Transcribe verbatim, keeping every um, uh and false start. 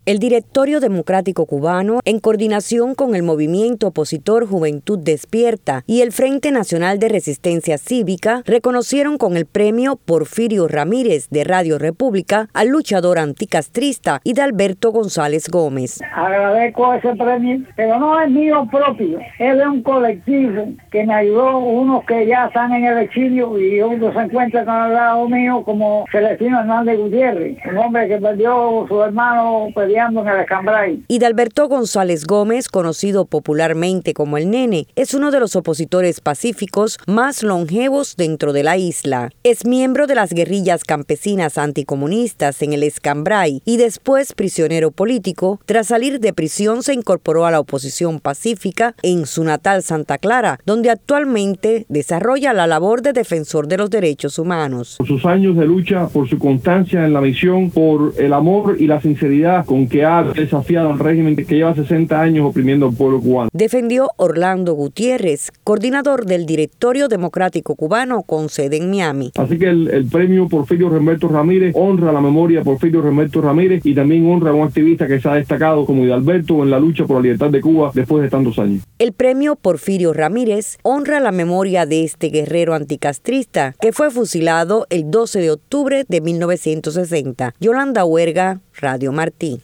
El Directorio Democrático Cubano, en coordinación con el movimiento opositor Juventud Despierta y el Frente Nacional de Resistencia Cívica, reconocieron con el premio Porfirio Ramírez de Radio República al luchador anticastrista Hidalberto González Gómez. Agradezco ese premio, pero no es mío propio, es de un colectivo que me ayudó, unos que ya están en el exilio y otros se encuentran al lado mío, como Celestino Hernández Gutiérrez, un hombre que perdió a su hermano en el Escambray. Hidalberto González Gómez, conocido popularmente como el Nene, es uno de los opositores pacíficos más longevos dentro de la isla. Es miembro de las guerrillas campesinas anticomunistas en el Escambray y después prisionero político. Tras salir de prisión se incorporó a la oposición pacífica en su natal Santa Clara, donde actualmente desarrolla la labor de defensor de los derechos humanos. Por sus años de lucha, por su constancia en la misión, por el amor y la sinceridad con que ha desafiado al régimen que lleva sesenta años oprimiendo al pueblo cubano. Defendió Orlando Gutiérrez, coordinador del Directorio Democrático Cubano con sede en Miami. Así que el, el premio Porfirio Remberto Ramírez honra la memoria de Porfirio Remberto Ramírez y también honra a un activista que se ha destacado como Hidalberto en la lucha por la libertad de Cuba después de tantos años. El premio Porfirio Ramírez honra la memoria de este guerrero anticastrista que fue fusilado el doce de octubre de mil novecientos sesenta. Yolanda Huerga, Radio Martí.